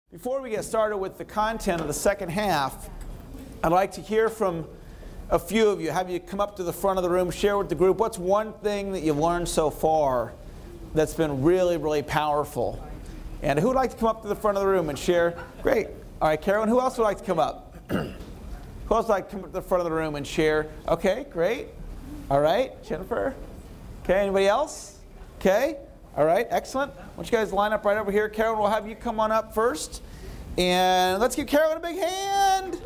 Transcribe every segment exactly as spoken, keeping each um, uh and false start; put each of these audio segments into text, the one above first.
Before we get started with the content of the second half, I'd like to hear from a few of you. Have you come up to the front of the room, share with the group what's one thing that you've learned so far that's been really, really powerful. And who would like to come up to the front of the room and share? Great. All right, Carolyn, who else would like to come up? Who else would like to come up to the front of the room and share? Okay, great. All right, Jennifer. Okay, anybody else? Okay. All right, excellent. Why don't you guys line up right over here. Carolyn, we'll have you come on up first. And let's give Carolyn a big hand.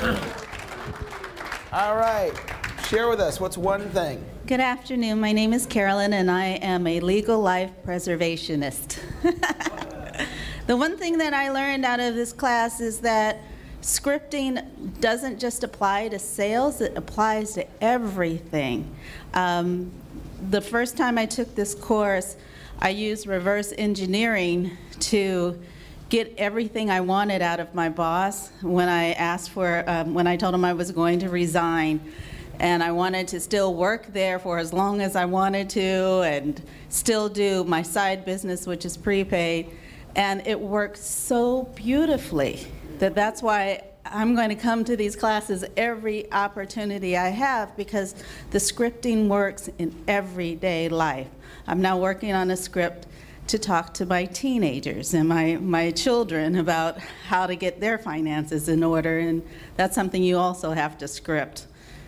All right, share with us. What's one thing? Good afternoon. My name is Carolyn, and I am a legal life preservationist. The one thing that I learned out of this class is that scripting doesn't just apply to sales, it applies to everything. Um, the first time I took this course, I used reverse engineering to get everything I wanted out of my boss when I asked for, um, when I told him I was going to resign. And I wanted to still work there for as long as I wanted to and still do my side business, which is prepaid. And it worked so beautifully that that's why I'm going to come to these classes every opportunity I have, because the scripting works in everyday life. I'm now working on a script to talk to my teenagers and my, my children about how to get their finances in order, and that's something you also have to script.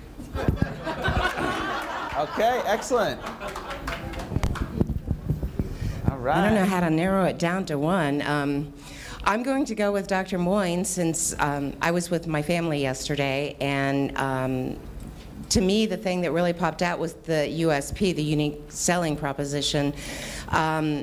Okay, excellent. All right. I don't know how to narrow it down to one. Um, I'm going to go with Doctor Moyne since um, I was with my family yesterday, and um, to me the thing that really popped out was the U S P, the unique selling proposition. Um,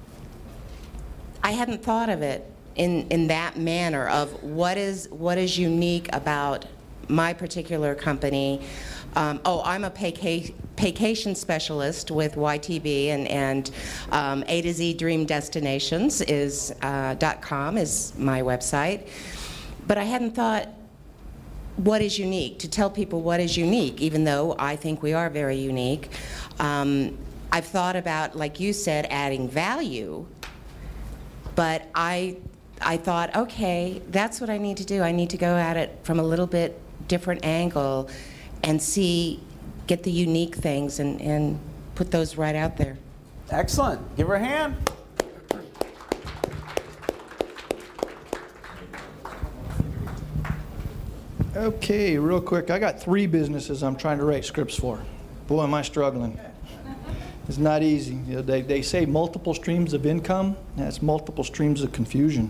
I hadn't thought of it in, in that manner of what is, what is unique about my particular company. Um, oh, I'm a vacation specialist with Y T B, and, and um, A to Z Dream Destinations is uh, .com is my website. But I hadn't thought what is unique, to tell people what is unique, even though I think we are very unique. Um, I've thought about, like you said, adding value, but I, I thought, okay, that's what I need to do. I need to go at it from a little bit different angle and see, get the unique things and, and put those right out there. Excellent. Give her a hand. Okay, real quick, I got three businesses I'm trying to write scripts for. Boy, am I struggling. It's not easy. You know, they, they say multiple streams of income. That's multiple streams of confusion.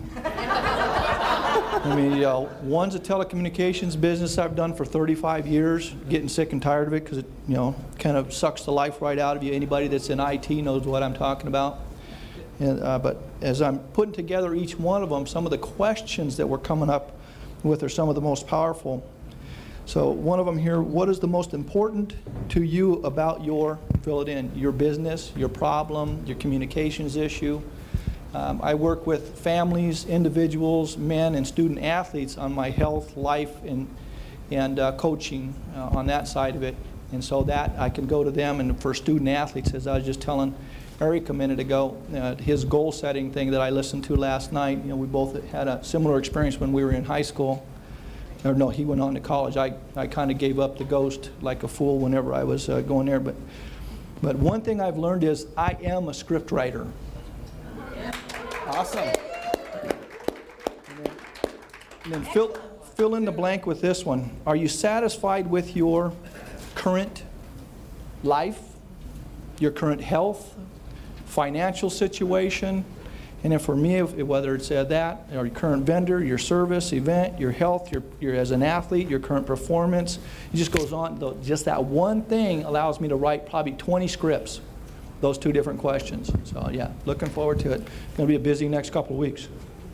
I mean, you know, one's a telecommunications business I've done for thirty-five years, getting sick and tired of it because it, you know, kind of sucks the life right out of you. Anybody that's in I T knows what I'm talking about. And, uh, but as I'm putting together each one of them, some of the questions that we're coming up with are some of the most powerful. So one of them here, what is the most important to you about your, fill it in, your business, your problem, your communications issue? Um, I work with families, individuals, men, and student athletes on my health, life, and, and uh, coaching uh, on that side of it. And so that I can go to them, and for student athletes, as I was just telling Eric a minute ago, uh, his goal setting thing that I listened to last night, you know, we both had a similar experience when we were in high school. Or no, he went on to college. I, I kind of gave up the ghost like a fool whenever I was uh, going there. But, but one thing I've learned is I am a script writer. Awesome. And then, and then fill, fill in the blank with this one. Are you satisfied with your current life, your current health, financial situation? And then for me, if, whether it's uh, that, or your current vendor, your service, event, your health, your, your as an athlete, your current performance, it just goes on. Though, just that one thing allows me to write probably twenty scripts, those two different questions. So yeah, looking forward to it. It's going to be a busy next couple of weeks.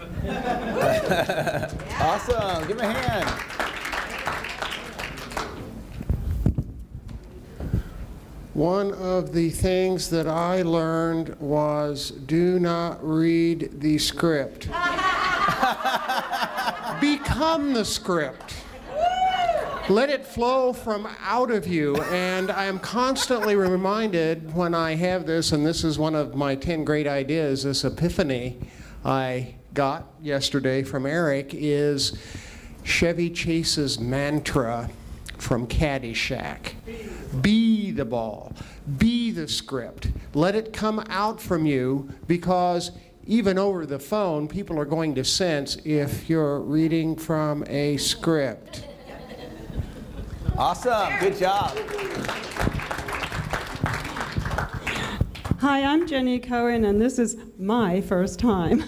Awesome. Give him a hand. One of the things that I learned was do not read the script. Become the script. Let it flow from out of you. And I am constantly reminded when I have this, and this is one of my ten great ideas, this epiphany I got yesterday from Eric is Chevy Chase's mantra from Caddyshack. Be the ball. Be the script. Let it come out from you, because even over the phone, people are going to sense if you're reading from a script. Awesome. Good job. Hi, I'm Jenny Cohen, and this is my first time.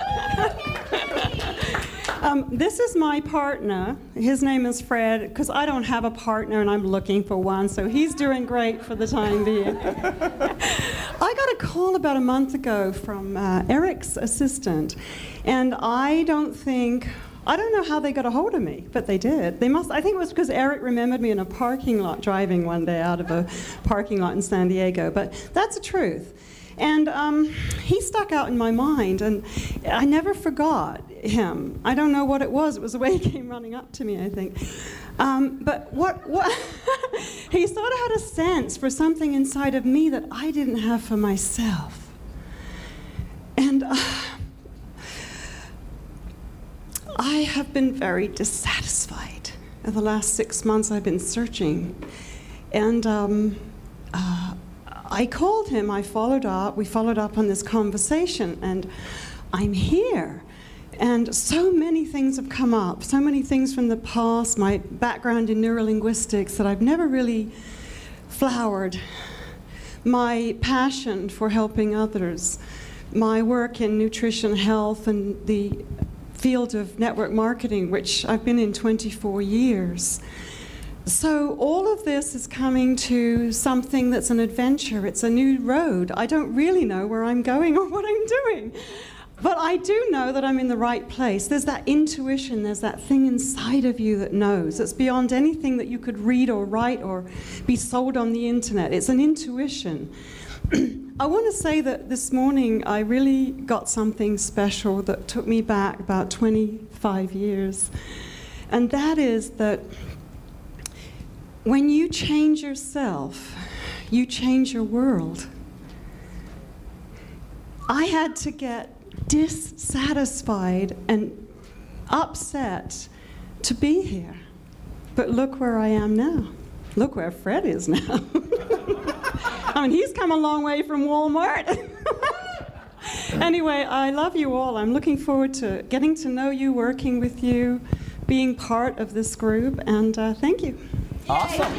um, this is my partner. His name is Fred, because I don't have a partner and I'm looking for one, so he's doing great for the time being. I got a call about a month ago from uh, Eric's assistant, and I don't think, I don't know how they got a hold of me, but they did. They must, I think it was because Eric remembered me in a parking lot driving one day out of a parking lot in San Diego, but that's the truth. And um, he stuck out in my mind, and I never forgot him. I don't know what it was. It was the way he came running up to me, I think. Um, but what, what he sort of had a sense for something inside of me that I didn't have for myself. And uh, I have been very dissatisfied. In the last six months, I've been searching. And um, uh, I called him, I followed up, we followed up on this conversation, and I'm here. And so many things have come up, so many things from the past, my background in neurolinguistics that I've never really flowered, my passion for helping others, my work in nutrition, health, and the field of network marketing, which I've been in twenty-four years. So all of this is coming to something that's an adventure. It's a new road. I don't really know where I'm going or what I'm doing. But I do know that I'm in the right place. There's that intuition, there's that thing inside of you that knows. It's beyond anything that you could read or write or be sold on the internet. It's an intuition. I want to say that this morning I really got something special that took me back about twenty-five years. And that is that when you change yourself, you change your world. I had to get dissatisfied and upset to be here. But look where I am now. Look where Fred is now. I mean, he's come a long way from Walmart. Anyway, I love you all. I'm looking forward to getting to know you, working with you, being part of this group, and uh, thank you. Awesome.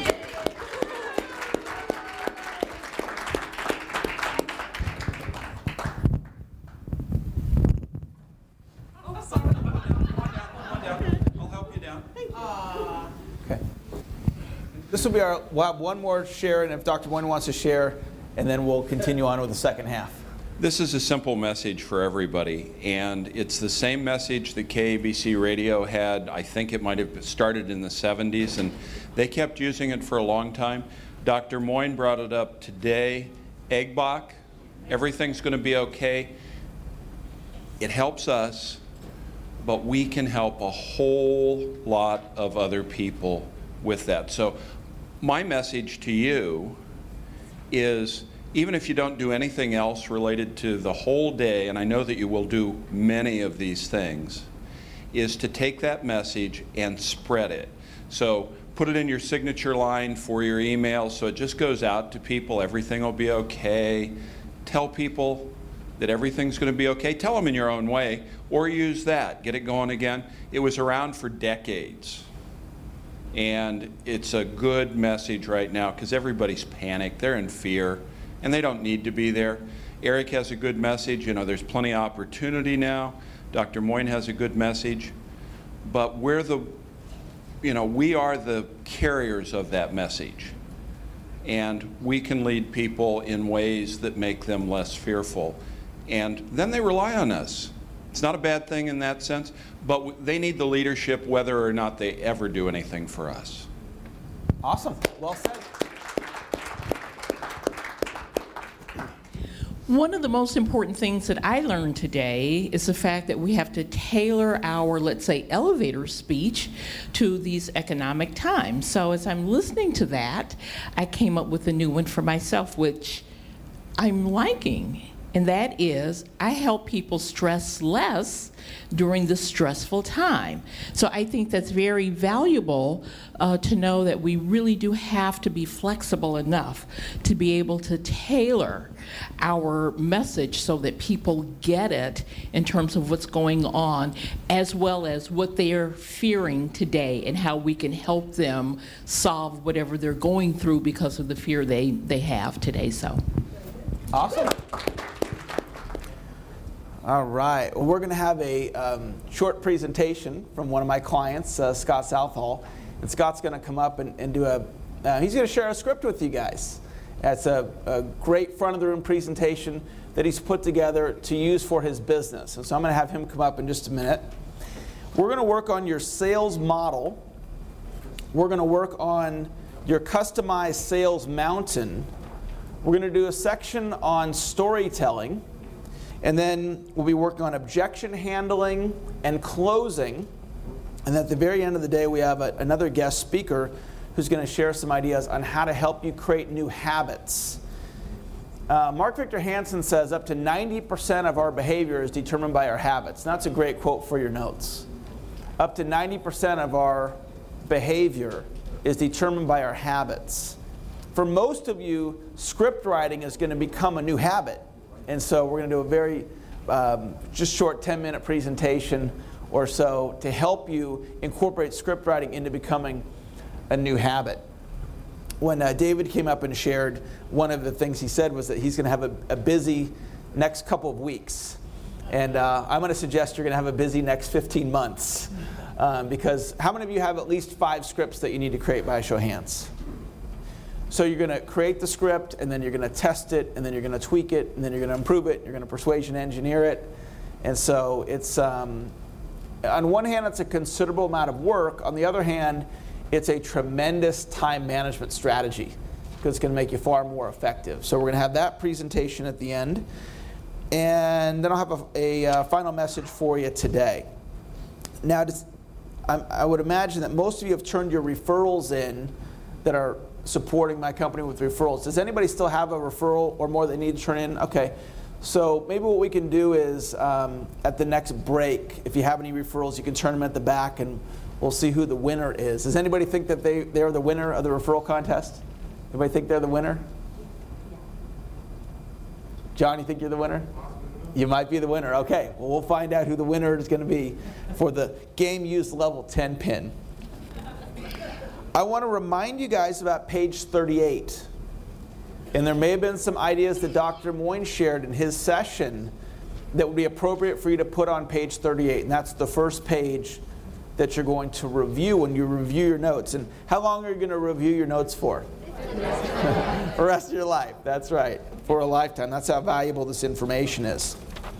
This will be our, we'll have one more share, and if Doctor Moyne wants to share, and then we'll continue on with the second half. This is a simple message for everybody, and it's the same message that K A B C Radio had. I think it might have started in the seventies, and they kept using it for a long time. Doctor Moyne brought it up today. Egg Bach, everything's going to be okay. It helps us, but we can help a whole lot of other people with that. So my message to you is, even if you don't do anything else related to the whole day, and I know that you will do many of these things, is to take that message and spread it. So put it in your signature line for your email so it just goes out to people. Everything will be okay. Tell people that everything's going to be okay. Tell them in your own way, or use that. Get it going again. It was around for decades. And it's a good message right now because everybody's panicked. They're in fear, and they don't need to be there. Eric has a good message. You know, there's plenty of opportunity now. Doctor Moyne has a good message. But we're the, you know, we are the carriers of that message. And we can lead people in ways that make them less fearful. And then they rely on us. It's not a bad thing in that sense, but they need the leadership whether or not they ever do anything for us. Awesome. Well said. One of the most important things that I learned today is the fact that we have to tailor our, let's say, elevator speech to these economic times. So as I'm listening to that, I came up with a new one for myself, which I'm liking. and that is I help people stress less during the stressful time. So I think that's very valuable uh, to know that we really do have to be flexible enough to be able to tailor our message so that people get it in terms of what's going on, as well as what they're fearing today and how we can help them solve whatever they're going through because of the fear they, they have today. So, awesome. All right. Well, we're going to have a um, short presentation from one of my clients, uh, Scott Southall. And Scott's going to come up and, and do a, uh, he's going to share a script with you guys. That's a, a great front of the room presentation that he's put together to use for his business. And so I'm going to have him come up in just a minute. We're going to work on your sales model. We're going to work on your customized sales mountain. We're going to do a section on storytelling. And then we'll be working on objection handling and closing. And at the very end of the day, we have a, another guest speaker who's going to share some ideas on how to help you create new habits. Uh, Mark Victor Hansen says up to ninety percent of our behavior is determined by our habits. And that's a great quote for your notes. Up to ninety percent of our behavior is determined by our habits. For most of you, script writing is going to become a new habit. And so we're going to do a very um, just short ten minute presentation or so to help you incorporate script writing into becoming a new habit. When uh, David came up and shared, one of the things he said was that he's going to have a, a busy next couple of weeks. And uh, I'm going to suggest you're going to have a busy next fifteen months. Um, because how many of you have at least five scripts that you need to create by a show of hands? So you're going to create the script, and then you're going to test it, and then you're going to tweak it, and then you're going to improve it, you're going to persuasion engineer it. And so it's, um, on one hand, it's a considerable amount of work. On the other hand, it's a tremendous time management strategy because it's going to make you far more effective. So we're going to have that presentation at the end. And then I'll have a, a uh, final message for you today. Now, just, I, I would imagine that most of you have turned your referrals in that are supporting my company with referrals. Does anybody still have a referral or more they need to turn in? Okay. So maybe what we can do is um, at the next break, if you have any referrals, you can turn them at the back and we'll see who the winner is. Does anybody think that they, they're the winner of the referral contest? Anybody think they're the winner? John, you think you're the winner? You might be the winner. Okay. Well, we'll find out who the winner is going to be for the Game Use Level ten pin. I want to remind you guys about page thirty-eight. And there may have been some ideas that Doctor Moyne shared in his session that would be appropriate for you to put on page thirty-eight. And that's the first page that you're going to review when you review your notes. And how long are you going to review your notes for? For the rest of your life. That's right. For a lifetime. That's how valuable this information is.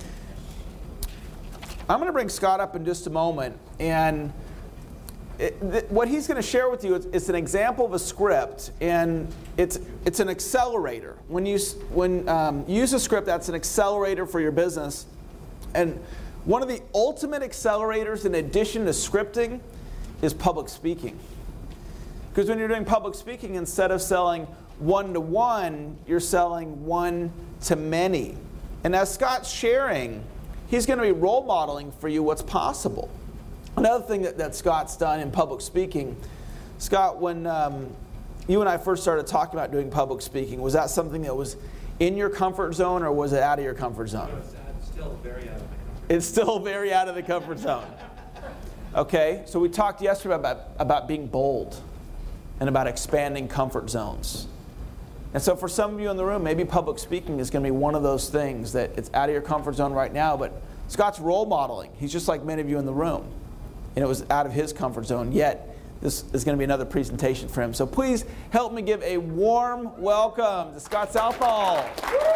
I'm going to bring Scott up in just a moment. And It, th- what he's going to share with you is, is an example of a script, and it's it's an accelerator. When you s- when um, you use a script, that's an accelerator for your business. And one of the ultimate accelerators, in addition to scripting, is public speaking. Because when you're doing public speaking, instead of selling one to one, you're selling one to many. And as Scott's sharing, he's going to be role modeling for you what's possible. Another thing that, that Scott's done in public speaking, Scott, when um, you and I first started talking about doing public speaking, was that something that was in your comfort zone or was it out of your comfort zone? No, it's still very out of my comfort zone. It's still very out of the comfort zone. Okay, so we talked yesterday about, about being bold and about expanding comfort zones. And so for some of you in the room, maybe public speaking is going to be one of those things that it's out of your comfort zone right now, but Scott's role modeling. He's just like many of you in the room. And it was out of his comfort zone, yet this is going to be another presentation for him. So please help me give a warm welcome to Scott Southall.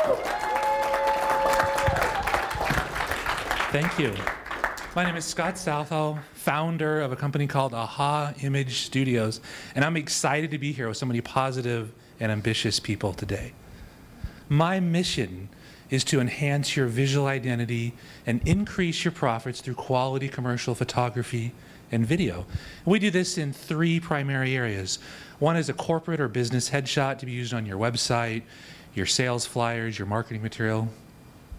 Thank you. My name is Scott Southall, founder of a company called Aha Image Studios, and I'm excited to be here with so many positive and ambitious people today. My mission is to enhance your visual identity and increase your profits through quality commercial photography and video. We do this in three primary areas. One is a corporate or business headshot to be used on your website, your sales flyers, your marketing material.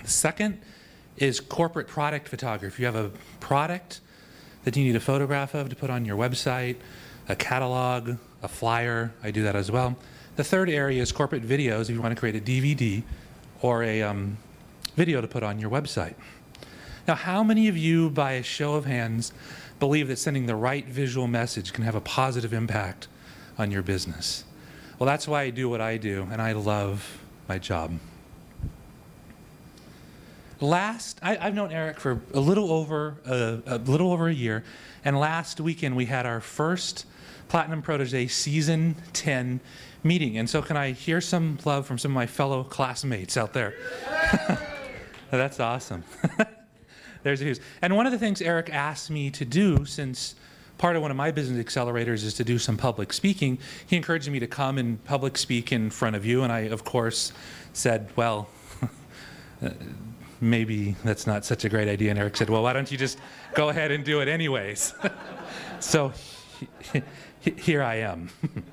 The second is corporate product photography. If you have a product that you need a photograph of to put on your website, a catalog, a flyer, I do that as well. The third area is corporate videos if you want to create a D V D or a um, video to put on your website. Now, how many of you, by a show of hands, believe that sending the right visual message can have a positive impact on your business? Well, that's why I do what I do, and I love my job. Last, I, I've known Eric for a little over a, a little over a year, and last weekend we had our first Platinum Protege Season ten meeting. And so, can I hear some love from some of my fellow classmates out there? That's awesome. There's a huge. And one of the things Eric asked me to do, since part of one of my business accelerators is to do some public speaking, he encouraged me to come and public speak in front of you. And I, of course, said, well, maybe that's not such a great idea. And Eric said, well, why don't you just go ahead and do it anyways? So he, he, here I am.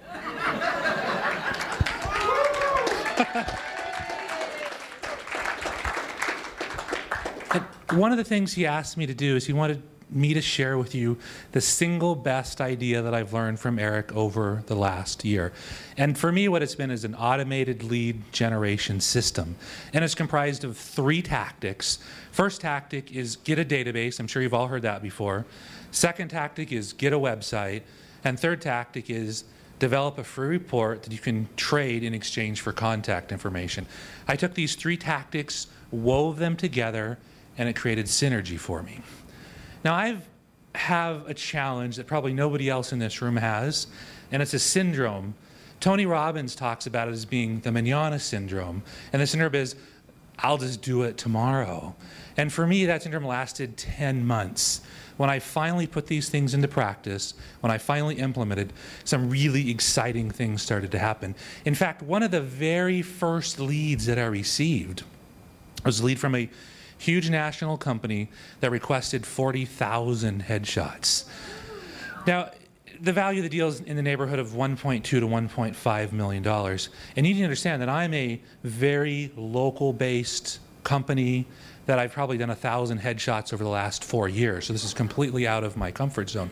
One of the things he asked me to do is he wanted me to share with you the single best idea that I've learned from Eric over the last year. And for me, what it's been is an automated lead generation system. And it's comprised of three tactics. First tactic is get a database. I'm sure you've all heard that before. Second tactic is get a website. And third tactic is develop a free report that you can trade in exchange for contact information. I took these three tactics, wove them together, and it created synergy for me. Now, I have a challenge that probably nobody else in this room has, and it's a syndrome. Tony Robbins talks about it as being the manana syndrome, and the syndrome is, I'll just do it tomorrow. And for me, that syndrome lasted ten months. When I finally put these things into practice, when I finally implemented, some really exciting things started to happen. In fact, one of the very first leads that I received was a lead from a huge national company that requested forty thousand headshots. Now, the value of the deal is in the neighborhood of one point two to one point five million dollars. And you need to understand that I'm a very local-based company that I've probably done a thousand headshots over the last four years. So this is completely out of my comfort zone.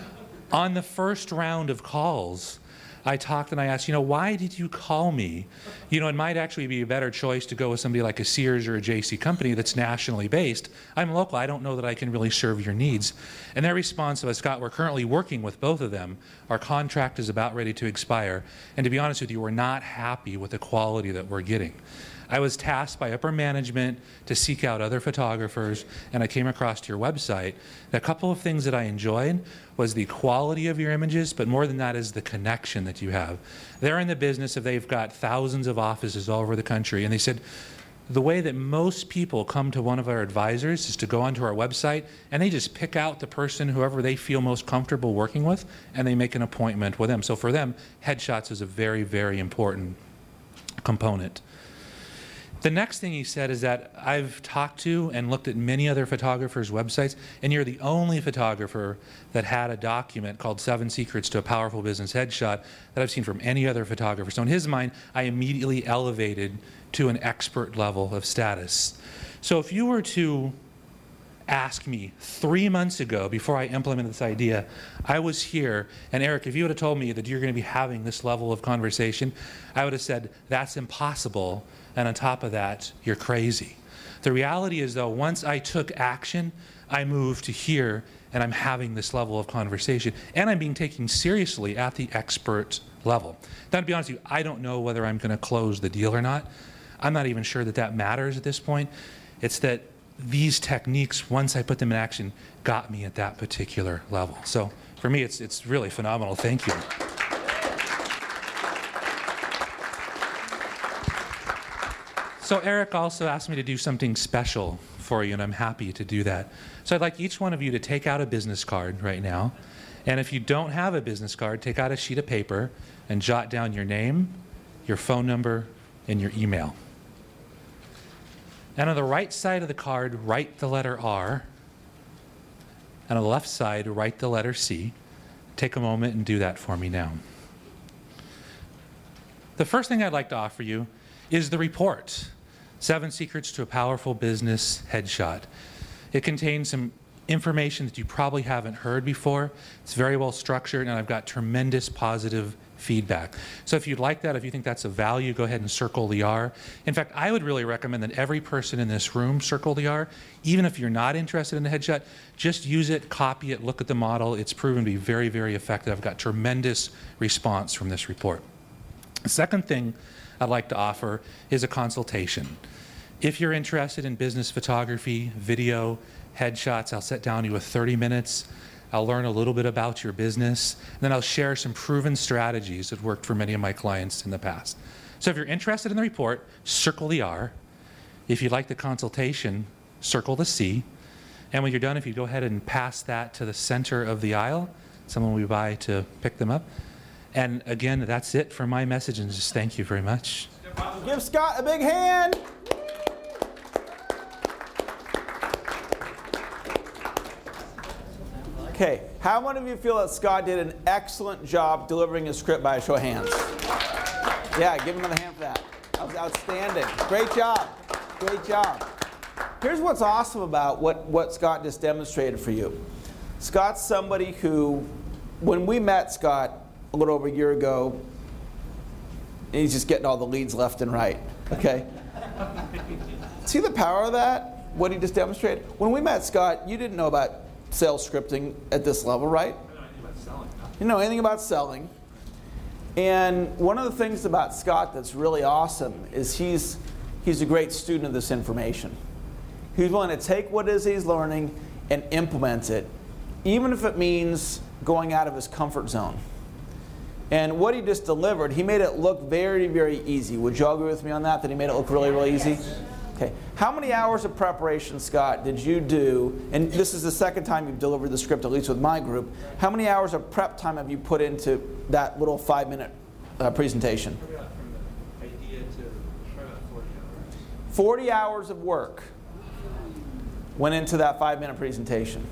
On the first round of calls, I talked and I asked, you know, why did you call me? You know, it might actually be a better choice to go with somebody like a Sears or a J C company that's nationally based. I'm local. I don't know that I can really serve your needs. And their response was, Scott, we're currently working with both of them. Our contract is about ready to expire. And to be honest with you, we're not happy with the quality that we're getting. I was tasked by upper management to seek out other photographers, and I came across your website. And a couple of things that I enjoyed was the quality of your images, but more than that is the connection that you have. They're in the business of, they've got thousands of offices all over the country, and they said, the way that most people come to one of our advisors is to go onto our website, and they just pick out the person, whoever they feel most comfortable working with, and they make an appointment with them. So for them, headshots is a very, very important component. The next thing he said is that I've talked to and looked at many other photographers' websites, and you're the only photographer that had a document called Seven Secrets to a Powerful Business Headshot that I've seen from any other photographer. So in his mind, I immediately elevated to an expert level of status. So if you were to ask me three months ago, before I implemented this idea, I was here, and Eric, if you would have told me that you're going to be having this level of conversation, I would have said, that's impossible. And on top of that, you're crazy. The reality is, though, once I took action, I moved to here, and I'm having this level of conversation, and I'm being taken seriously at the expert level. Now, to be honest with you, I don't know whether I'm going to close the deal or not. I'm not even sure that that matters at this point. It's that these techniques, once I put them in action, got me at that particular level. So for me, it's, it's really phenomenal. Thank you. So Eric also asked me to do something special for you, and I'm happy to do that. So I'd like each one of you to take out a business card right now. And if you don't have a business card, take out a sheet of paper and jot down your name, your phone number, and your email. And on the right side of the card, write the letter R. And on the left side, write the letter C. Take a moment and do that for me now. The first thing I'd like to offer you is the report. Seven Secrets to a Powerful Business Headshot. It contains some information that you probably haven't heard before. It's very well structured, and I've got tremendous positive feedback. So if you'd like that, if you think that's of value, go ahead and circle the R. In fact, I would really recommend that every person in this room circle the R. Even if you're not interested in the headshot, just use it, copy it, look at the model. It's proven to be very, very effective. I've got tremendous response from this report. The second thing I'd like to offer is a consultation. If you're interested in business photography, video, headshots, I'll sit down with you with thirty minutes. I'll learn a little bit about your business, and then I'll share some proven strategies that worked for many of my clients in the past. So if you're interested in the report, circle the R. If you'd like the consultation, circle the C. And when you're done, if you go ahead and pass that to the center of the aisle, someone will be by to pick them up. And again, that's it for my message, and just thank you very much. Give Scott a big hand. Okay, how many of you feel that Scott did an excellent job delivering his script by a show of hands? Yeah, give him another hand for that. That was outstanding. Great job. Great job. Here's what's awesome about what, what Scott just demonstrated for you. Scott's somebody who, when we met Scott a little over a year ago, he's just getting all the leads left and right, okay? See the power of that, what he just demonstrated? When we met Scott, you didn't know about sales scripting at this level, right? I don't know anything about selling. You didn't know anything about selling. And one of the things about Scott that's really awesome is he's, he's a great student of this information. He's willing to take what it is he's learning and implement it, even if it means going out of his comfort zone. And what he just delivered, he made it look very, very easy. Would you all agree with me on that, that he made it look really, really easy? Okay. How many hours of preparation, Scott, did you do? And this is the second time you've delivered the script, at least with my group. How many hours of prep time have you put into that little five-minute uh, presentation? From the idea to forty hours. forty hours of work went into that five-minute presentation.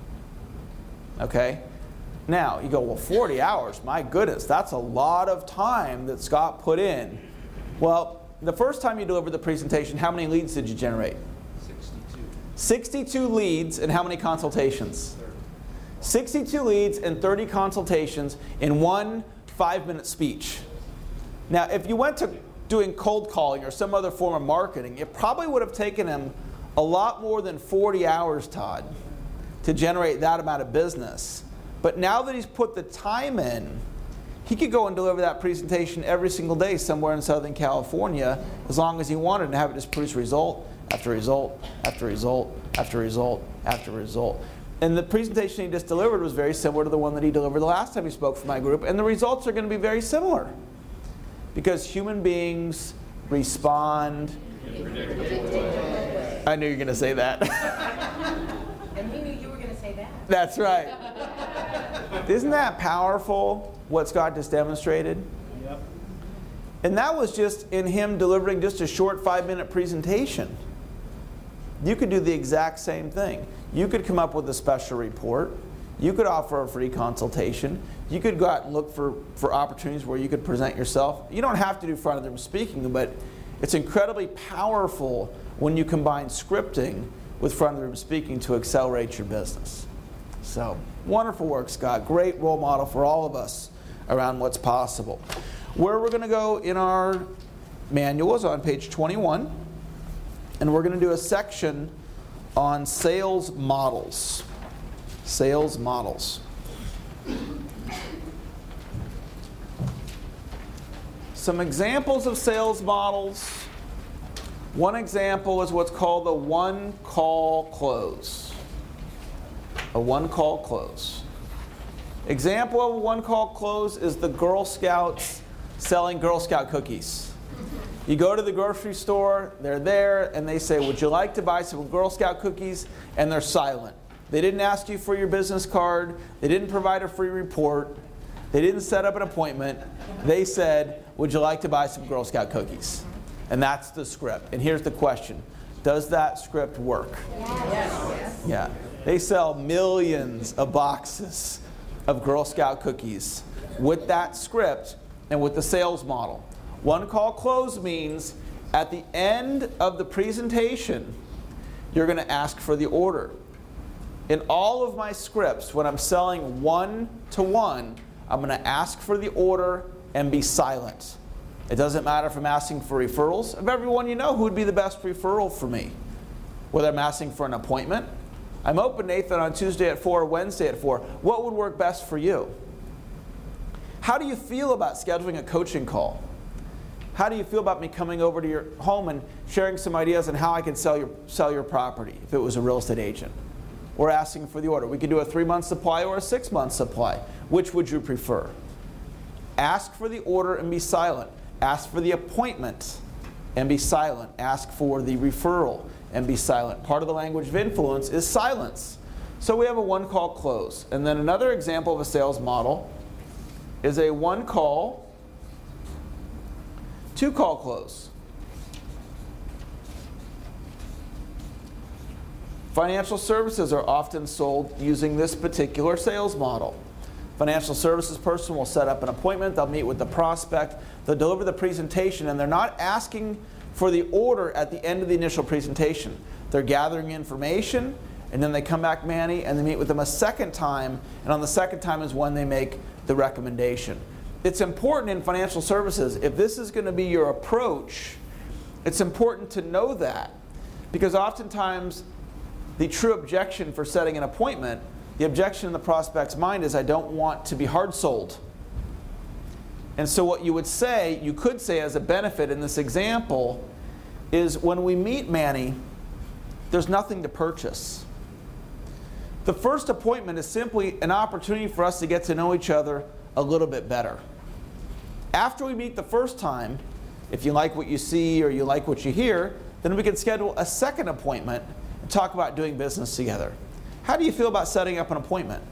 Okay? Now, you go, well, forty hours, my goodness, that's a lot of time that Scott put in. Well, the first time you delivered the presentation, how many leads did you generate? sixty-two. sixty-two leads and how many consultations? thirty. sixty-two leads and thirty consultations in one five-minute speech. Now, if you went to doing cold calling or some other form of marketing, it probably would have taken him a lot more than forty hours, Todd, to generate that amount of business. But now that he's put the time in, he could go and deliver that presentation every single day somewhere in Southern California as long as he wanted and have it just produce result after result after result after result after result. And the presentation he just delivered was very similar to the one that he delivered the last time he spoke for my group, and the results are going to be very similar because human beings respond. I knew you were going to say that. And we knew you were going to say that. That's right. Isn't that powerful, what Scott just demonstrated? Yep. And that was just in him delivering just a short five-minute presentation. You could do the exact same thing. You could come up with a special report. You could offer a free consultation. You could go out and look for, for opportunities where you could present yourself. You don't have to do front of them speaking, but it's incredibly powerful when you combine scripting with front of the room speaking to accelerate your business. So, wonderful work, Scott. Great role model for all of us around what's possible. Where we're going to go in our manual is on page twenty-one, and we're going to do a section on sales models. Sales models. Some examples of sales models. One example is what's called a one-call close. A one-call close. Example of a one-call close is the Girl Scouts selling Girl Scout cookies. You go to the grocery store, they're there, and they say, would you like to buy some Girl Scout cookies? And they're silent. They didn't ask you for your business card. They didn't provide a free report. They didn't set up an appointment. They said, would you like to buy some Girl Scout cookies? And that's the script. And here's the question. Does that script work? Yes. Yeah. They sell millions of boxes of Girl Scout cookies with that script and with the sales model. One call close means At the end of the presentation, you're going to ask for the order. In all of my scripts, when I'm selling one-to-one, I'm going to ask for the order and be silent. It doesn't matter if I'm asking for referrals. Of everyone you know, who would be the best referral for me? Whether I'm asking for an appointment. I'm open, Nathan, on Tuesday at four, Wednesday at four. What would work best for you? How do you feel about scheduling a coaching call? How do you feel about me coming over to your home and sharing some ideas on how I can sell your, sell your property if it was a real estate agent? Or asking for the order. We could do a three-month supply or a six-month supply. Which would you prefer? Ask for the order and be silent. Ask for the appointment and be silent. Ask for the referral and be silent. Part of the language of influence is silence. So we have a one-call close. And then another example of a sales model is a one-call, two-call close. Financial services are often sold using this particular sales model. Financial services person will set up an appointment, they'll meet with the prospect, they'll deliver the presentation, and they're not asking for the order at the end of the initial presentation. They're gathering information, and then they come back, Manny, and they meet with them a second time, and on the second time is when they make the recommendation. It's important in financial services, if this is going to be your approach, it's important to know that, because oftentimes the true objection for setting an appointment, the objection in the prospect's mind is, I don't want to be hard sold. And so what you would say, you could say as a benefit in this example, is when we meet Manny, there's nothing to purchase. The first appointment is simply an opportunity for us to get to know each other a little bit better. After we meet the first time, if you like what you see or you like what you hear, then we can schedule a second appointment and talk about doing business together. How do you feel about setting up an appointment?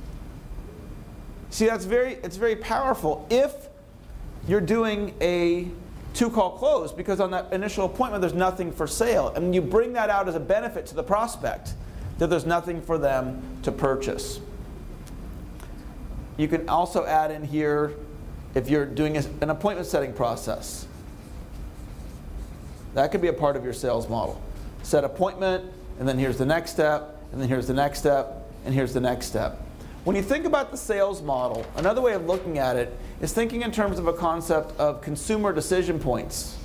See, that's very, it's very powerful if you're doing a two-call close, because on that initial appointment there's nothing for sale. And you bring that out as a benefit to the prospect, that there's nothing for them to purchase. You can also add in here if you're doing a, an appointment setting process. That could be a part of your sales model. Set appointment, and then here's the next step, and then here's the next step, and here's the next step. When you think about the sales model, another way of looking at it is thinking in terms of a concept of consumer decision points.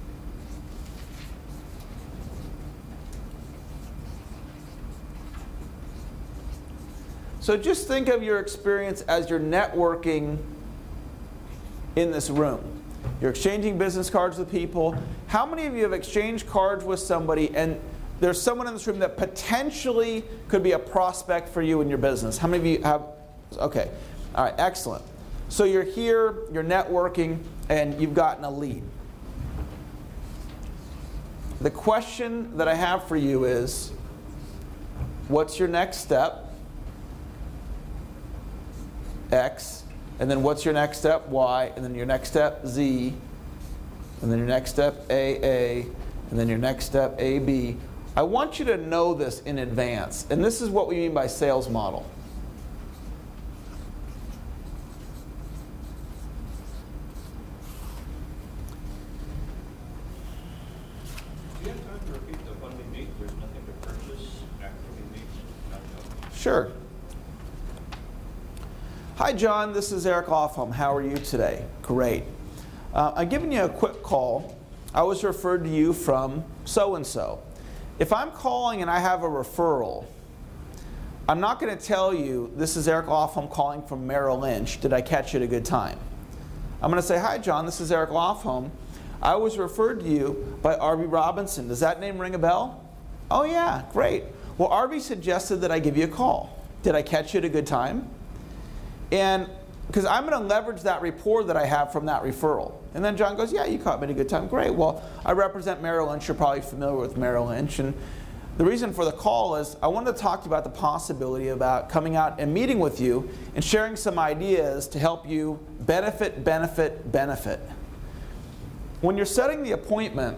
So just think of your experience as you're networking in this room. You're exchanging business cards with people. How many of you have exchanged cards with somebody and there's someone in this room that potentially could be a prospect for you in your business? How many of you have? Okay. All right, excellent. So you're here, you're networking, and you've gotten a lead. The question that I have for you is, what's your next step? X. And then what's your next step? Y. And then your next step? Z. And then your next step? A, A. And then your next step? A, B. I want you to know this in advance. And this is what we mean by sales model. Do you have time to repeat the when we meet, there's nothing to purchase after we meet? Sure. Hi, John. This is Eric Offholm. How are you today? Great. Uh, I'm giving you a quick call. I was referred to you from so-and-so. If I'm calling and I have a referral, I'm not going to tell you, this is Eric Offholm calling from Merrill Lynch. Did I catch you at a good time? I'm going to say, hi, John. This is Eric Offholm. I was referred to you by R B Robinson. Does that name ring a bell? Oh, yeah. Great. Well, R B suggested that I give you a call. Did I catch you at a good time? And because I'm going to leverage that rapport that I have from that referral. And then John goes, yeah, you caught me at a good time. Great. Well, I represent Merrill Lynch. You're probably familiar with Merrill Lynch. And the reason for the call is I wanted to talk to you about the possibility about coming out and meeting with you and sharing some ideas to help you benefit, benefit, benefit. When you're setting the appointment,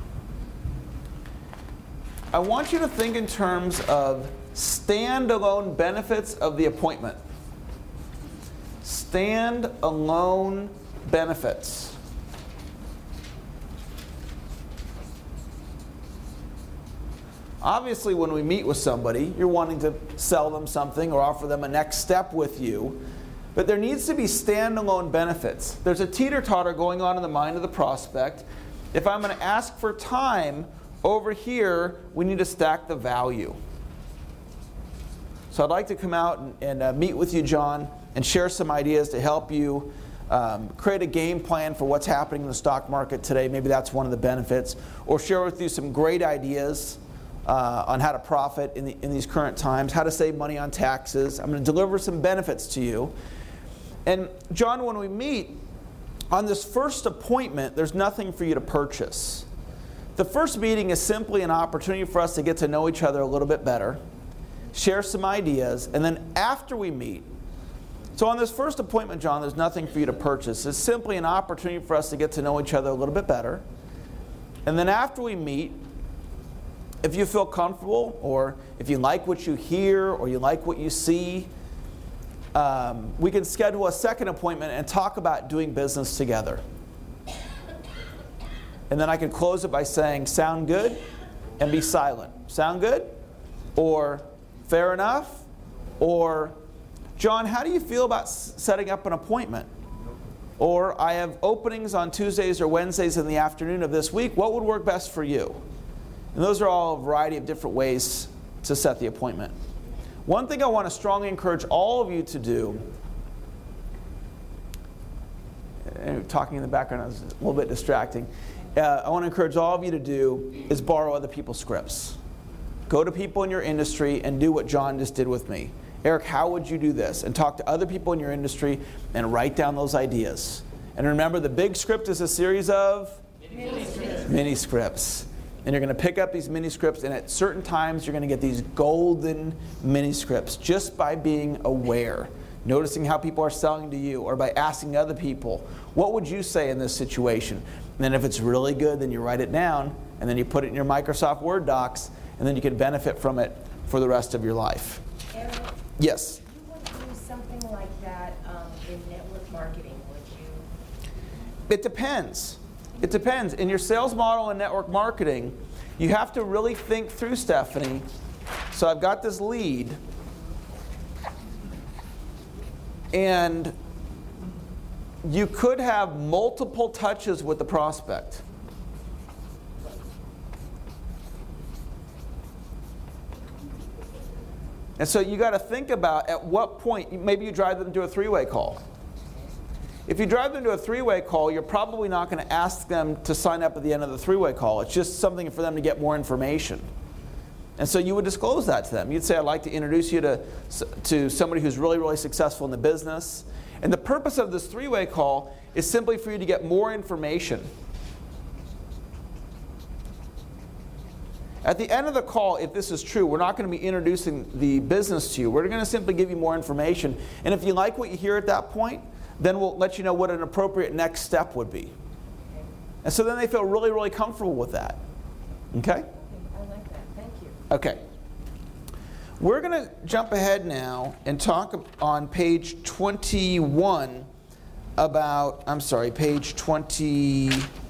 I want you to think in terms of standalone benefits of the appointment. Stand-alone benefits. Obviously, when we meet with somebody, you're wanting to sell them something or offer them a next step with you. But there needs to be standalone benefits. There's a teeter-totter going on in the mind of the prospect. If I'm going to ask for time, over here, we need to stack the value. So I'd like to come out and, and uh, meet with you, John, and share some ideas to help you um, create a game plan for what's happening in the stock market today. Maybe that's one of the benefits. Or share with you some great ideas uh, on how to profit in, the, in these current times, how to save money on taxes. I'm going to deliver some benefits to you. And John, when we meet, on this first appointment, there's nothing for you to purchase. The first meeting is simply an opportunity for us to get to know each other a little bit better, share some ideas, and then after we meet, so on this first appointment, John, there's nothing for you to purchase. It's simply an opportunity for us to get to know each other a little bit better. And then after we meet, if you feel comfortable, or if you like what you hear, or you like what you see, Um, we can schedule a second appointment and talk about doing business together. And then I can close it by saying, sound good? And be silent. Sound good? Or fair enough? Or, John, how do you feel about s- setting up an appointment? Or, I have openings on Tuesdays or Wednesdays in the afternoon of this week. What would work best for you? And those are all a variety of different ways to set the appointment. One thing I want to strongly encourage all of you to do, and talking in the background is a little bit distracting, uh, I want to encourage all of you to do is borrow other people's scripts. Go to people in your industry and do what John just did with me. Eric, how would you do this? And talk to other people in your industry and write down those ideas. And remember, the big script is a series of mini scripts. Mini scripts. And you're going to pick up these mini scripts, and at certain times you're going to get these golden mini scripts just by being aware, noticing how people are selling to you, or by asking other people, what would you say in this situation? And then if it's really good, then you write it down, and then you put it in your Microsoft Word docs, and then you can benefit from it for the rest of your life. Eric, yes? you would do something like that um, in network marketing, would you? It depends. It depends. In your sales model and network marketing, you have to really think through, Stephanie. So I've got this lead, and you could have multiple touches with the prospect. And so you got to think about at what point, maybe you drive them to a three-way call. If you drive them to a three-way call, you're probably not going to ask them to sign up at the end of the three-way call. It's just something for them to get more information. And so you would disclose that to them. You'd say, I'd like to introduce you to, to somebody who's really, really successful in the business. And the purpose of this three-way call is simply for you to get more information. At the end of the call, if this is true, we're not going to be introducing the business to you. We're going to simply give you more information. And if you like what you hear at that point, then we'll let you know what an appropriate next step would be. And so then they feel really, really comfortable with that. Okay? I like that. Thank you. Okay. We're going to jump ahead now and talk on page twenty-one about, I'm sorry, page twenty.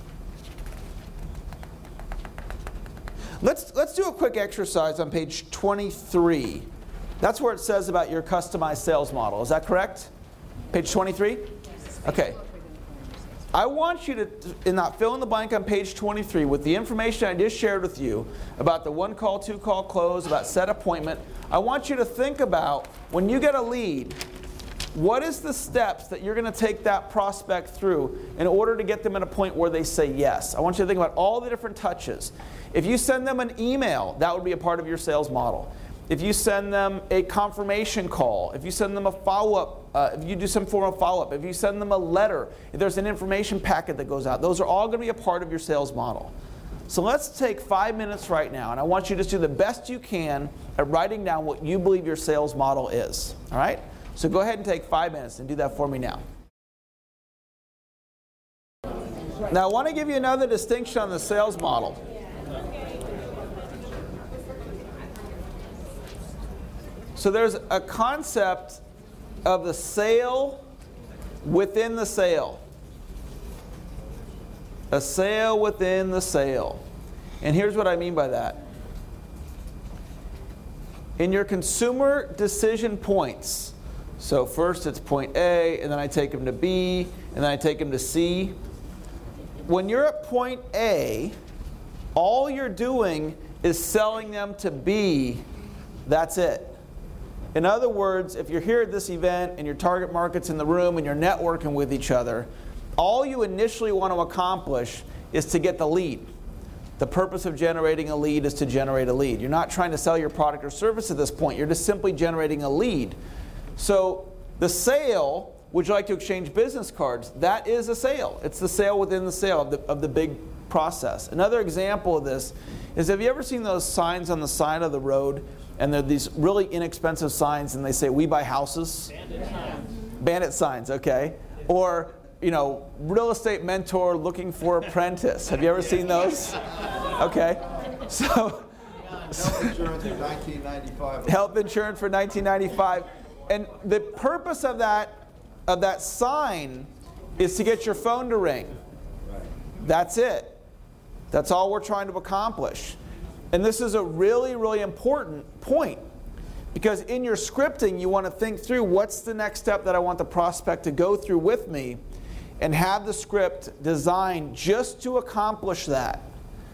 Let's, let's do a quick exercise on page twenty-three. That's where it says about your customized sales model. Is that correct? Page twenty-three? Okay. I want you to, in that fill in the blank on page twenty-three, with the information I just shared with you about the one call, two call close, about set appointment, I want you to think about when you get a lead, what is the steps that you're going to take that prospect through in order to get them at a point where they say yes? I want you to think about all the different touches. If you send them an email, that would be a part of your sales model. If you send them a confirmation call, if you send them a follow-up, uh, if you do some form of follow-up, if you send them a letter, if there's an information packet that goes out, those are all going to be a part of your sales model. So let's take five minutes right now, and I want you to do the best you can at writing down what you believe your sales model is. All right? So go ahead and take five minutes and do that for me now. Now I want to give you another distinction on the sales model. So there's a concept of the sale within the sale. A sale within the sale. And here's what I mean by that. in your consumer decision points, so first it's point A, and then I take them to B, and then I take them to C. When you're at point A, all you're doing is selling them to B. That's it. In other words, if you're here at this event and your target market's in the room and you're networking with each other, all you initially want to accomplish is to get the lead. The purpose of generating a lead is to generate a lead. You're not trying to sell your product or service at this point. You're just simply generating a lead. So the sale, would you like to exchange business cards? That is a sale. It's the sale within the sale of the, of the big process. Another example of this is, have you ever seen those signs on the side of the road, and they're these really inexpensive signs, and they say, "We buy houses"? Bandit signs. Bandit signs, okay. Or, you know, real estate mentor looking for apprentice. Have you ever seen those? Okay. So, health insurance in nineteen ninety-five. Health insurance for nineteen ninety-five. And the purpose of that of that sign is to get your phone to ring. Right. That's it. That's all we're trying to accomplish. And this is a really, really important point, because in your scripting, you want to think through, what's the next step that I want the prospect to go through with me, and have the script designed just to accomplish that.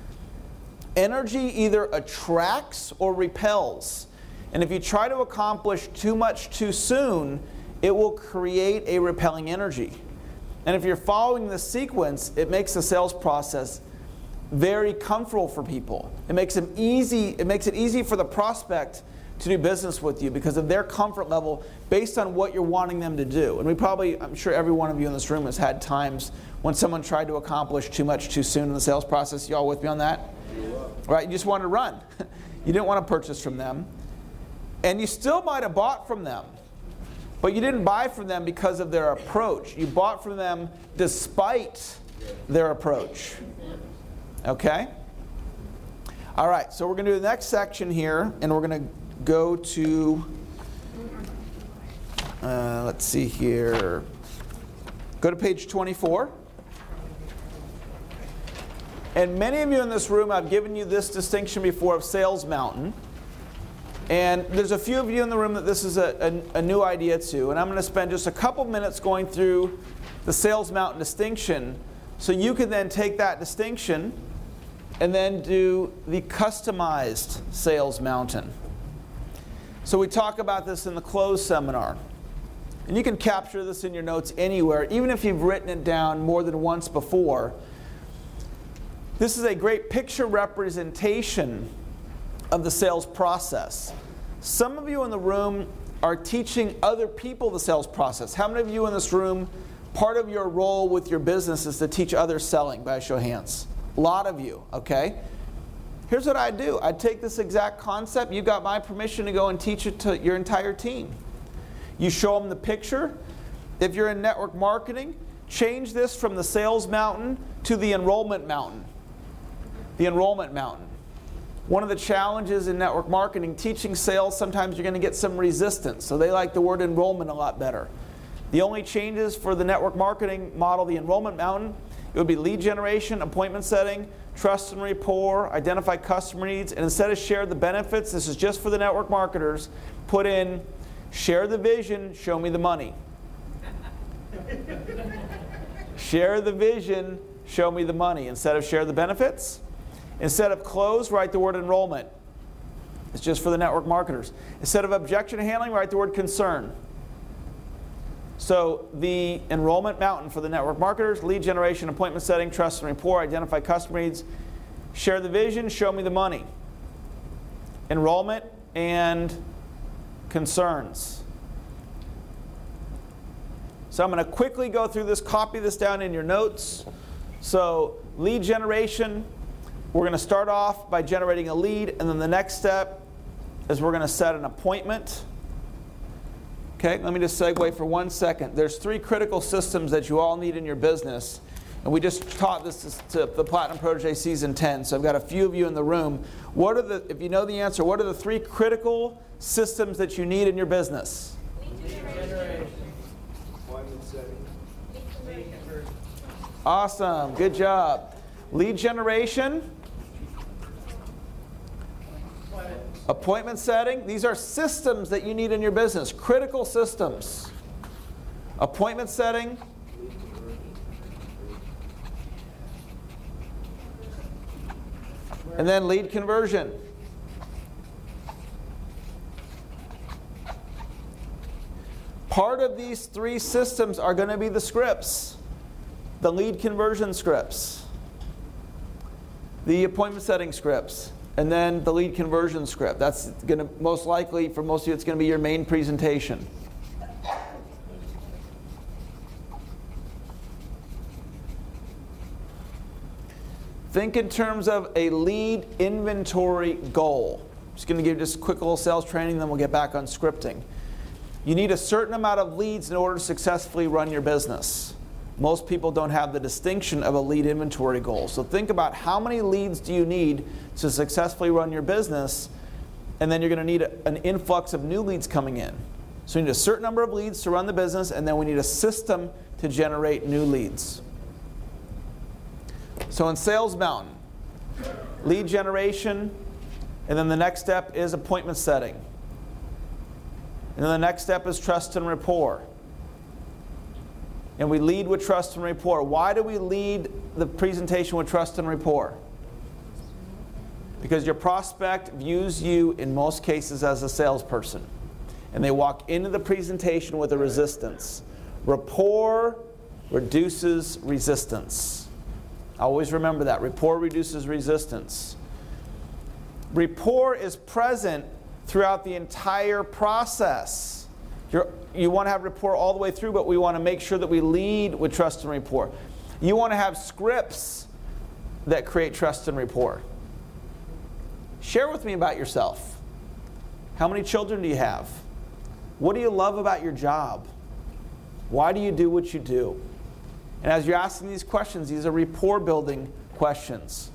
Energy either attracts or repels. And if you try to accomplish too much too soon, it will create a repelling energy. And if you're following this sequence, it makes the sales process very comfortable for people. It makes them easy, it makes it easy for the prospect to do business with you because of their comfort level based on what you're wanting them to do. And we probably, I'm sure every one of you in this room has had times when someone tried to accomplish too much too soon in the sales process. You all with me on that? Right? You just wanted to run. You didn't want to purchase from them. And you still might have bought from them, but you didn't buy from them because of their approach. You bought from them despite their approach. Okay? All right, so we're going to do the next section here, and we're going to go to, uh, let's see here. Go to page twenty-four. And many of you in this room, I've given you this distinction before of Sales Mountain. And there's a few of you in the room that this is a, a, a new idea to. And I'm going to spend just a couple minutes going through the Sales Mountain distinction, so you can then take that distinction and then do the customized Sales Mountain. So we talk about this in the closed seminar. And you can capture this in your notes anywhere, even if you've written it down more than once before. This is a great picture representation of the sales process. Some of you in the room are teaching other people the sales process. How many of you in this room, part of your role with your business is to teach others selling, by a show of hands? A lot of you, okay? Here's what I do. I take this exact concept. You got my permission to go and teach it to your entire team. You show them the picture. If you're in network marketing, change this from the Sales Mountain to the Enrollment Mountain. The Enrollment Mountain. One of the challenges in network marketing, teaching sales, sometimes you're going to get some resistance. So they like the word enrollment a lot better. The only changes for the network marketing model, the Enrollment Mountain, it would be lead generation, appointment setting, trust and rapport, identify customer needs, and instead of share the benefits, this is just for the network marketers, put in share the vision, show me the money. Share the vision, show me the money. Instead of share the benefits, instead of close, write the word enrollment. It's just for the network marketers. Instead of objection handling, write the word concern. So the Enrollment Mountain for the network marketers, lead generation, appointment setting, trust and rapport, identify customer needs, share the vision, show me the money. Enrollment and concerns. So I'm going to quickly go through this, copy this down in your notes. So lead generation, we're going to start off by generating a lead, and then the next step is we're going to set an appointment. Okay, let me just segue for one second. There's three critical systems that you all need in your business. And we just taught this to the Platinum Protege Season ten. So I've got a few of you in the room. What are the, if you know the answer, what are the three critical systems that you need in your business? Lead generation. Appointment setting. Awesome, good job. Lead generation. Appointment setting, these are systems that you need in your business, critical systems. Appointment setting. And then lead conversion. Part of these three systems are going to be the scripts, the lead conversion scripts, the appointment setting scripts, and then the lead conversion script. That's going to, most likely, for most of you, it's going to be your main presentation. Think in terms of a lead inventory goal. I'm just going to give you just a quick little sales training, then we'll get back on scripting. You need a certain amount of leads in order to successfully run your business. Most people don't have the distinction of a lead inventory goal. So think about how many leads do you need to successfully run your business, and then you're going to need a, an influx of new leads coming in. So you need a certain number of leads to run the business, and then we need a system to generate new leads. So in Sales Mountain, lead generation, and then the next step is appointment setting. And then the next step is trust and rapport. And we lead with trust and rapport. Why do we lead the presentation with trust and rapport? Because your prospect views you, in most cases, as a salesperson. And they walk into the presentation with a resistance. Rapport reduces resistance. Always remember that. Rapport reduces resistance. Rapport is present throughout the entire process. You're, you want to have rapport all the way through, but we want to make sure that we lead with trust and rapport. You want to have scripts that create trust and rapport. Share with me about yourself. How many children do you have? What do you love about your job? Why do you do what you do? And as you're asking these questions, these are rapport building questions.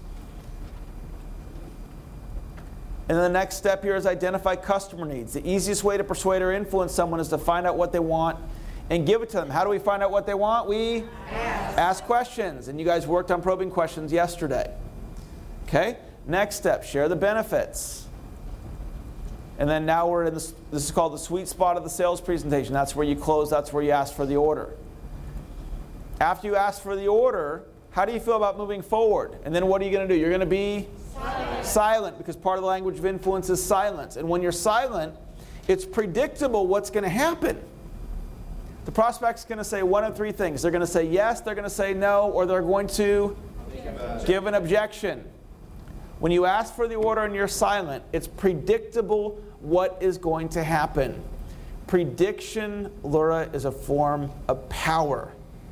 And then the next step here is identify customer needs. The easiest way to persuade or influence someone is to find out what they want and give it to them. How do we find out what they want? We ask, ask questions. And you guys worked on probing questions yesterday. Okay? Next step, share the benefits. And then now we're in this, this is called the sweet spot of the sales presentation. That's where you close, that's where you ask for the order. After you ask for the order, how do you feel about moving forward? And then what are you going to do? You're going to be silent. silent, because part of the language of influence is silence. And when you're silent, it's predictable what's going to happen. The prospect's going to say one of three things. They're going to say yes, they're going to say no, or they're going to give an objection. When you ask for the order and you're silent, it's predictable what is going to happen. Prediction, Laura, is a form of power.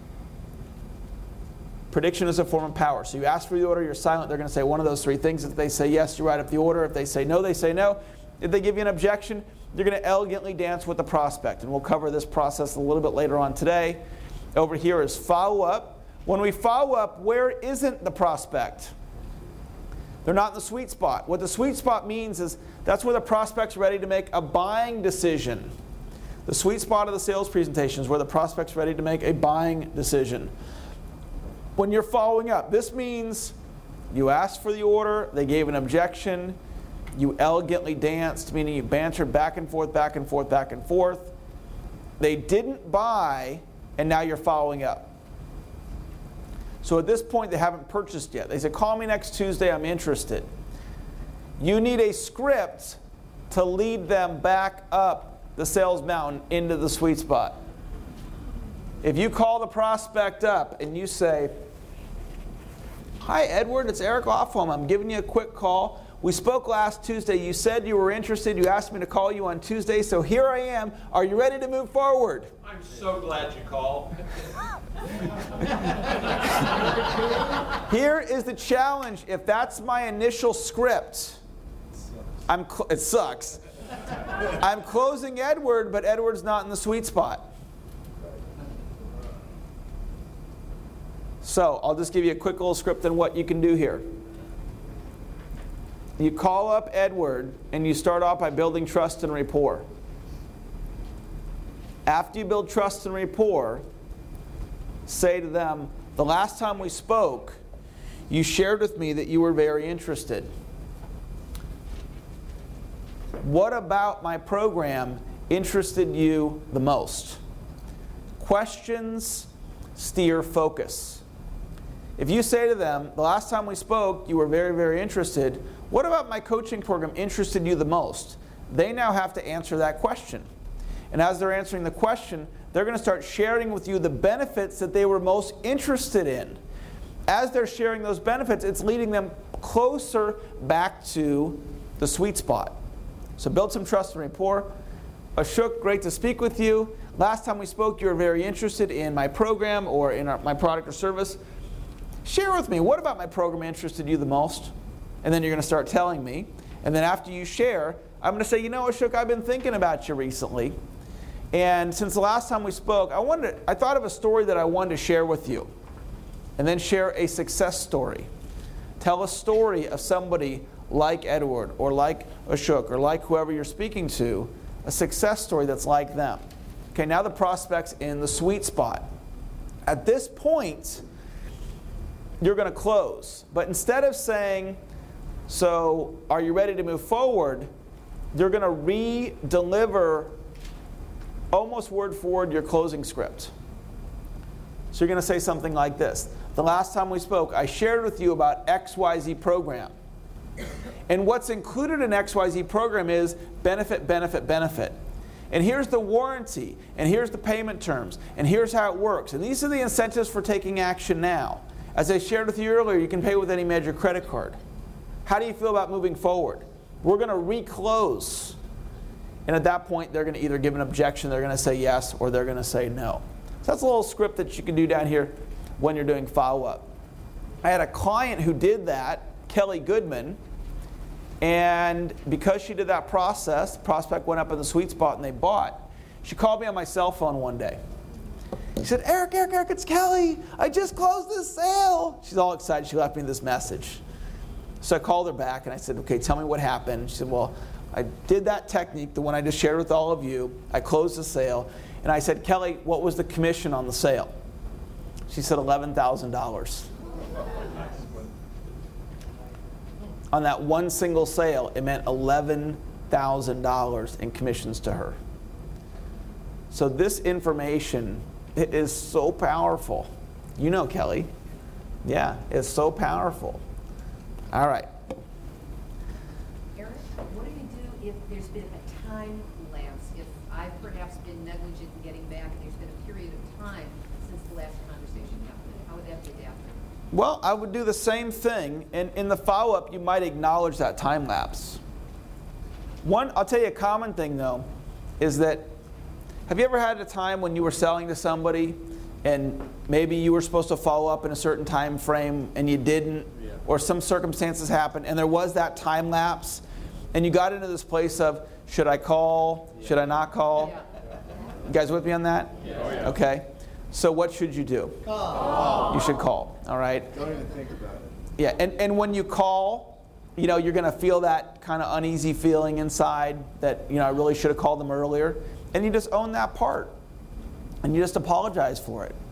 Prediction is a form of power. So you ask for the order, you're silent, they're going to say one of those three things. If they say yes, you write up the order. If they say no, they say no. If they give you an objection, you're going to elegantly dance with the prospect. And we'll cover this process a little bit later on today. Over here is follow-up. When we follow up, where isn't the prospect? They're not in the sweet spot. What the sweet spot means is that's where the prospect's ready to make a buying decision. The sweet spot of the sales presentation is where the prospect's ready to make a buying decision. When you're following up, this means you asked for the order, they gave an objection, you elegantly danced, meaning you bantered back and forth, back and forth, back and forth. They didn't buy, and now you're following up. So at this point, they haven't purchased yet. They said, call me next Tuesday, I'm interested. You need a script to lead them back up the sales mountain into the sweet spot. If you call the prospect up and you say, hi, Edward, it's Eric Offholm. I'm giving you a quick call. We spoke last Tuesday. You said you were interested. You asked me to call you on Tuesday, so here I am. Are you ready to move forward? I'm so glad you called. Here is the challenge. If that's my initial script, I'm cl- it sucks. I'm closing Edward, but Edward's not in the sweet spot. So I'll just give you a quick little script on what you can do here. You call up Edward and you start off by building trust and rapport. After you build trust and rapport, say to them, the last time we spoke, you shared with me that you were very interested. what about my program interested you the most? Questions steer focus. If you say to them, the last time we spoke, you were very, very interested, what about my coaching program interested you the most? They now have to answer that question. And as they're answering the question, they're going to start sharing with you the benefits that they were most interested in. As they're sharing those benefits, it's leading them closer back to the sweet spot. So build some trust and rapport. Ashok, great to speak with you. Last time we spoke, you were very interested in my program or in our, my product or service. Share with me, what about my program interested you the most? And then you're going to start telling me. And then after you share, I'm going to say, you know, Ashok, I've been thinking about you recently. And since the last time we spoke, I wanted, I thought of a story that I wanted to share with you. And then share a success story. Tell a story of somebody like Edward or like Ashok or like whoever you're speaking to, a success story that's like them. Okay, now the prospect's in the sweet spot. At this point, you're going to close. But instead of saying, so are you ready to move forward, you're going to re-deliver almost word for word your closing script. So you're going to say something like this. The last time we spoke, I shared with you about X Y Z program. And what's included in X Y Z program is benefit, benefit, benefit. And here's the warranty, and here's the payment terms, and here's how it works. And these are the incentives for taking action now. As I shared with you earlier, you can pay with any major credit card. How do you feel about moving forward? We're going to reclose. And at that point, they're going to either give an objection, they're going to say yes, or they're going to say no. So that's a little script that you can do down here when you're doing follow-up. I had a client who did that, Kelly Goodman, and because she did that process, the prospect went up in the sweet spot and they bought. She called me on my cell phone one day. She said, Eric, Eric, Eric, it's Kelly. I just closed this sale. She's all excited. She left me this message. So I called her back and I said, okay, tell me what happened. She said, well, I did that technique, the one I just shared with all of you. I closed the sale. And I said, Kelly, what was the commission on the sale? She said eleven thousand dollars. On that one single sale, it meant eleven thousand dollars in commissions to her. So this information is so powerful. You know, Kelly. Yeah, it's so powerful. All right. Eric, what do you do if there's been a time lapse? If I've perhaps been negligent in getting back and there's been a period of time since the last conversation happened? How would that be adapted? Well, I would do the same thing. And in the follow-up, you might acknowledge that time lapse. One, I'll tell you a common thing, though, is that have you ever had a time when you were selling to somebody and maybe you were supposed to follow up in a certain time frame and you didn't, yeah. or some circumstances happened and there was that time lapse and you got into this place of, should I call, yeah. should I not call? Yeah. You guys with me on that? Yeah. Oh, yeah. Okay. So what should you do? Call. You should call, all right? Don't even think about it. Yeah, and, and when you call, you know, you're going to feel that kind of uneasy feeling inside that, you know, I really should have called them earlier. And you just own that part. And you just apologize for it.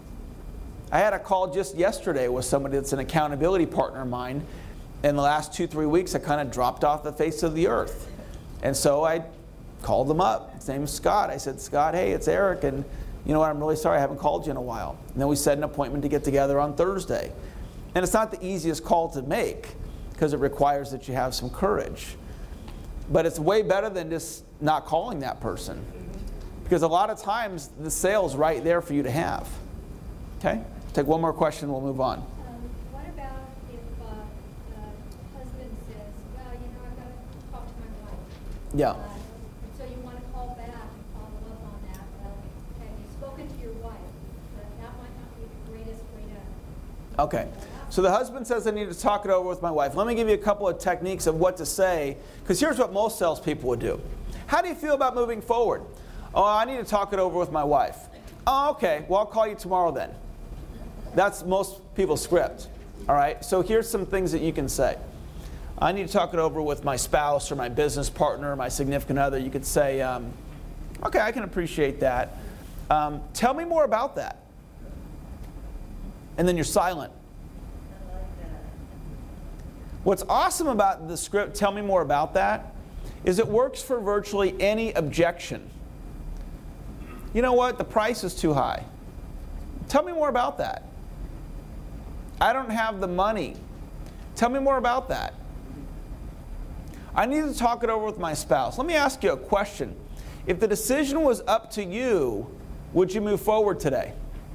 I had a call just yesterday with somebody that's an accountability partner of mine. In the last two, three weeks, I kind of dropped off the face of the earth. And so I called them up. His name is Scott. I said, Scott, hey, it's Eric. And you know what, I'm really sorry I haven't called you in a while. And then we set an appointment to get together on Thursday. And it's not the easiest call to make because it requires that you have some courage. But it's way better than just not calling that person. Because a lot of times the sale's right there for you to have. Okay? Take one more question, we'll move on. Um, what about if uh, the husband says, well, you know, I've got to talk to my wife. Yeah. Uh, so you want to call back and follow up on that. Well, have you spoken to your wife? But that might not be the greatest way to... Okay. So the husband says, I need to talk it over with my wife. Let me give you a couple of techniques of what to say. Because here's what most salespeople would do. How do you feel about moving forward? Oh, I need to talk it over with my wife. Oh, okay. Well, I'll call you tomorrow then. That's most people's script. All right. So here's some things that you can say. I need to talk it over with my spouse or my business partner or my significant other. You could say, um, okay, I can appreciate that. Um, tell me more about that. And then you're silent. What's awesome about the script, tell me more about that, is it works for virtually any objection. You know what? The price is too high. Tell me more about that. I don't have the money. Tell me more about that. I need to talk it over with my spouse. Let me ask you a question. If the decision was up to you, would you move forward today?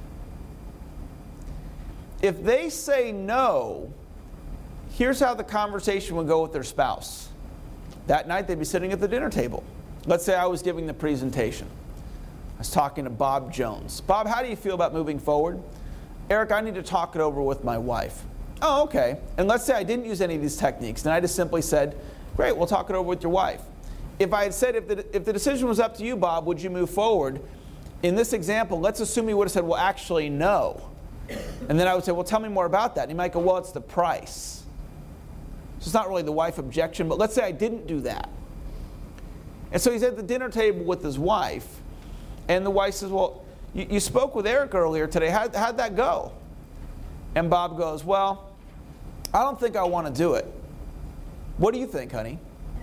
If they say no, here's how the conversation would go with their spouse. That night they'd be sitting at the dinner table. Let's say I was giving the presentation. I was talking to Bob Jones. Bob, how do you feel about moving forward? Eric, I need to talk it over with my wife. Oh, okay. And let's say I didn't use any of these techniques, and I just simply said, great, we'll talk it over with your wife. If I had said, if the, if the decision was up to you, Bob, would you move forward? In this example, let's assume he would have said, well, actually, no. And then I would say, well, tell me more about that. And he might go, well, it's the price. So it's not really the wife objection, but let's say I didn't do that. And so he's at the dinner table with his wife, and the wife says, well, you, you spoke with Eric earlier today. How, how'd that go? And Bob goes, well, I don't think I want to do it. What do you think, honey?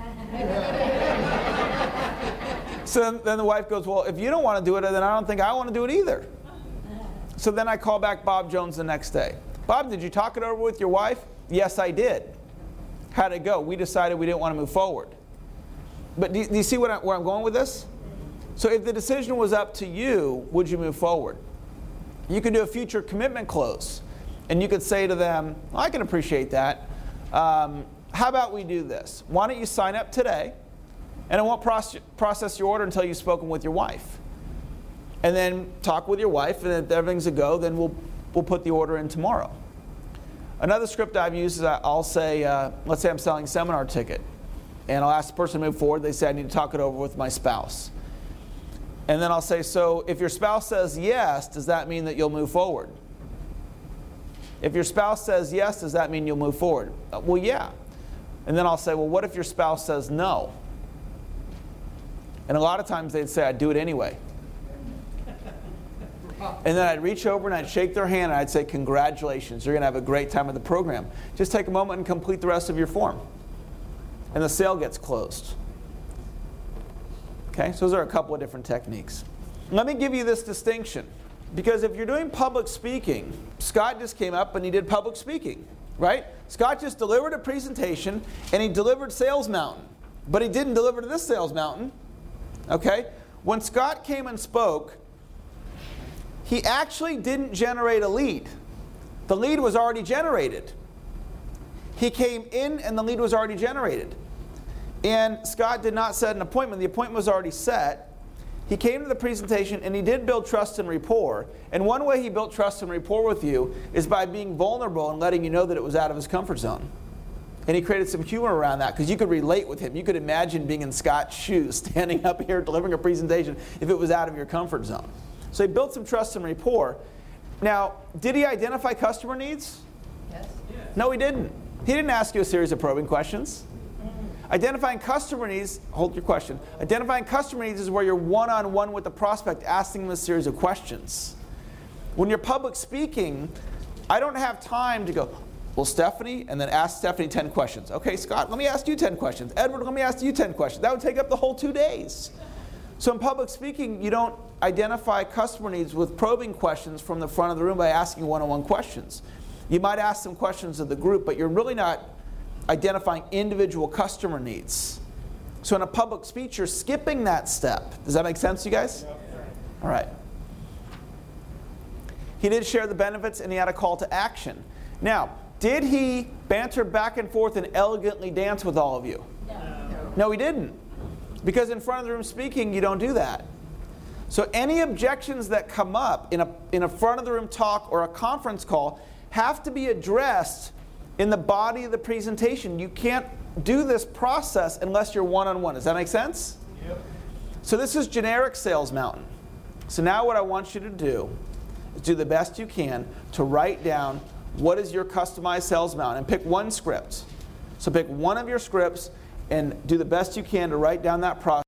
So then the wife goes, well, if you don't want to do it, then I don't think I want to do it either. So then I call back Bob Jones the next day. Bob, did you talk it over with your wife? Yes, I did. How'd it go? We decided we didn't want to move forward. But do you, do you see what I, where I'm going with this? So if the decision was up to you, would you move forward? You could do a future commitment close. And you could say to them, well, I can appreciate that. Um, how about we do this? Why don't you sign up today, and I won't proce- process your order until you've spoken with your wife. And then talk with your wife, and if everything's a go, then we'll, we'll put the order in tomorrow. Another script I've used is I'll say, uh, let's say I'm selling a seminar ticket, and I'll ask the person to move forward. They say, I need to talk it over with my spouse. And then I'll say, so if your spouse says yes, does that mean that you'll move forward? If your spouse says yes, does that mean you'll move forward? Uh, well, yeah. And then I'll say, well, what if your spouse says no? And a lot of times they'd say, I'd do it anyway. And then I'd reach over and I'd shake their hand and I'd say, congratulations, you're going to have a great time at the program. Just take a moment and complete the rest of your form. And the sale gets closed. Okay, so those are a couple of different techniques. Let me give you this distinction. Because if you're doing public speaking, Scott just came up and he did public speaking, right? Scott just delivered a presentation and he delivered Sales Mountain. But he didn't deliver to this Sales Mountain. Okay? When Scott came and spoke, he actually didn't generate a lead. The lead was already generated. He came in and the lead was already generated. And Scott did not set an appointment. The appointment was already set. He came to the presentation and he did build trust and rapport. And one way he built trust and rapport with you is by being vulnerable and letting you know that it was out of his comfort zone. And he created some humor around that because you could relate with him. You could imagine being in Scott's shoes, standing up here delivering a presentation if it was out of your comfort zone. So he built some trust and rapport. Now, did he identify customer needs? Yes. No, he didn't. He didn't ask you a series of probing questions. Identifying customer needs, hold your question. Identifying customer needs is where you're one-on-one with the prospect asking them a series of questions. When you're public speaking, I don't have time to go, well, Stephanie, and then ask Stephanie ten questions. Okay, Scott, let me ask you ten questions. Edward, let me ask you ten questions. That would take up the whole two days. So in public speaking, you don't identify customer needs with probing questions from the front of the room by asking one-on-one questions. You might ask some questions of the group, but you're really not identifying individual customer needs. So in a public speech, you're skipping that step. Does that make sense to you guys? All right. He did share the benefits and he had a call to action. Now, did he banter back and forth and elegantly dance with all of you? No. No, he didn't. Because in front of the room speaking, you don't do that. So any objections that come up in a, in a front of the room talk or a conference call have to be addressed in the body of the presentation. You can't do this process unless you're one-on-one. Does that make sense? Yep. So this is generic Sales Mountain. So now what I want you to do is do the best you can to write down what is your customized Sales Mountain and pick one script. So pick one of your scripts and do the best you can to write down that process.